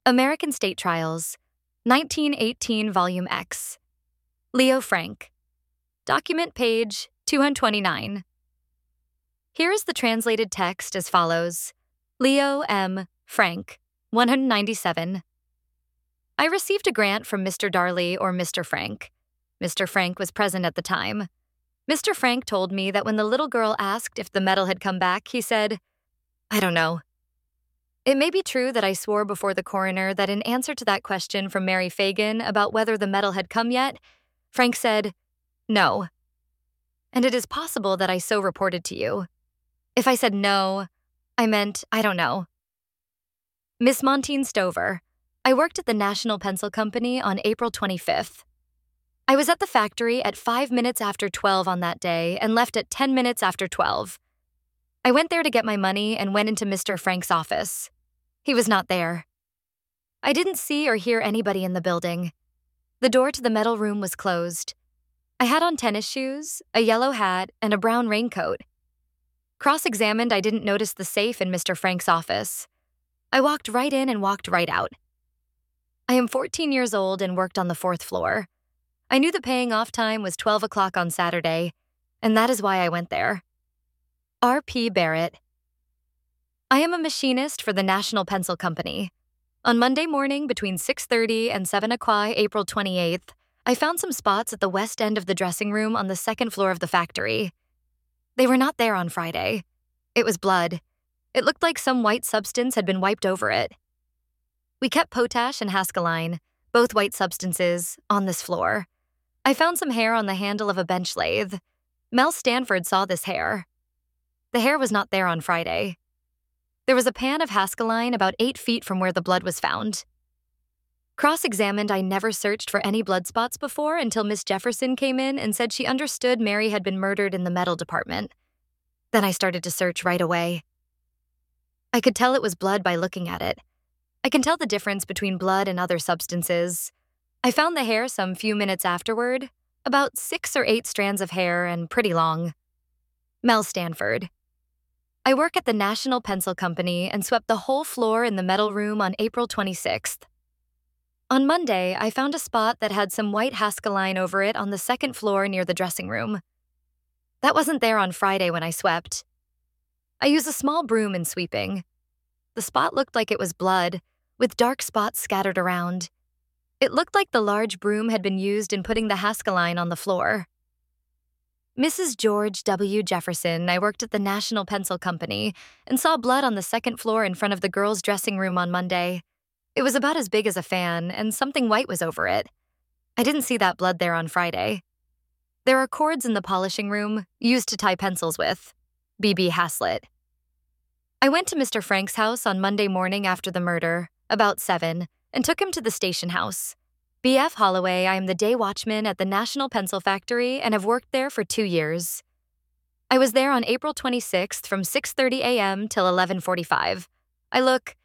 American State Trials, 1918 Volume X. Leo Frank. Document page 229. Here is the translated text as follows. Leo M. Frank, 197. I received a grant from Mr. Darley or Mr. Frank. Mr. Frank was present at the time. Mr. Frank told me that when the little girl asked if the medal had come back, he said, "I don't know." It may be true that I swore before the coroner that in answer to that question from Mary Fagan about whether the medal had come yet, Frank said, "No." And it is possible that I so reported to you. If I said no, I meant I don't know. Miss Montine Stover. I worked at the National Pencil Company on April 25th. I was at the factory at 5 minutes after 12 on that day and left at 10 minutes after 12. I went there to get my money and went into Mr. Frank's office. He was not there. I didn't see or hear anybody in the building. The door to the metal room was closed. I had on tennis shoes, a yellow hat, and a brown raincoat. Cross-examined, I didn't notice the safe in Mr. Frank's office. I walked right in and walked right out. I am 14 years old and worked on the 4th floor. I knew the paying off time was 12 o'clock on Saturday, and that is why I went there. R.P. Barrett. I am a machinist for the National Pencil Company. On Monday morning between 6:30 and 7 o'clock, April 28th, I found some spots at the west end of the dressing room on the 2nd floor of the factory. They were not there on Friday. It was blood. It looked like some white substance had been wiped over it. We kept potash and Haskellane, both white substances, on this floor. I found some hair on the handle of a bench lathe. Mel Stanford saw this hair. The hair was not there on Friday. There was a pan of Haskellane about 8 feet from where the blood was found. Cross-examined, I never searched for any blood spots before until Miss Jefferson came in and said she understood Mary had been murdered in the metal department. Then I started to search right away. I could tell it was blood by looking at it. I can tell the difference between blood and other substances. I found the hair some few minutes afterward, about 6 or 8 strands of hair and pretty long. Mel Stanford. I work at the National Pencil Company and swept the whole floor in the metal room on April 26th. On Monday, I found a spot that had some white Haskellane over it on the 2nd floor near the dressing room. That wasn't there on Friday when I swept. I used a small broom in sweeping. The spot looked like it was blood, with dark spots scattered around. It looked like the large broom had been used in putting the Haskellane on the floor. Mrs. George W. Jefferson. I worked at the National Pencil Company and saw blood on the 2nd floor in front of the girls' dressing room on Monday. It was about as big as a fan, and something white was over it. I didn't see that blood there on Friday. There are cords in the polishing room, used to tie pencils with. B.B. Haslett. I went to Mr. Frank's house on Monday morning after the murder, about 7, and took him to the station house. B.F. Holloway. I am the day watchman at the National Pencil Factory and have worked there for 2 years. I was there on April 26th from 6:30 a.m. till 11:45. I look